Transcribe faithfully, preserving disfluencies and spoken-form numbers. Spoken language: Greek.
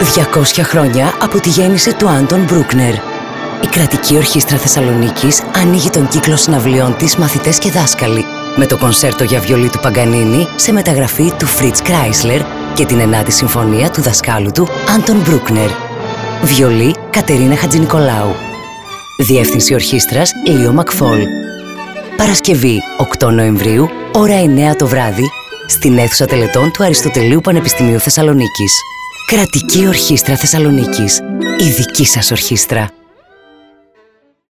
διακόσια χρόνια από τη γέννηση του Άντων Μπρούκνερ. Η Κρατική Ορχήστρα Θεσσαλονίκης ανοίγει τον κύκλο συναυλιών της «Μαθητές και δάσκαλοι» με το κονσέρτο για βιολί του Παγκανίνη σε μεταγραφή του Φριτς Κράισλερ και την ενάτη συμφωνία του δασκάλου του Άντων Μπρούκνερ. Βιολί Κατερίνα Χατζηνικολάου. Διεύθυνση ορχήστρας Λίο Μακφόλ. Παρασκευή οκτώ Νοεμβρίου, ώρα εννέα το βράδυ, στην αίθουσα τελετών του Αριστοτελείου Πανεπιστημίου Θεσσαλονίκης. Κρατική Ορχήστρα Θεσσαλονίκης. Η δική σας ορχήστρα.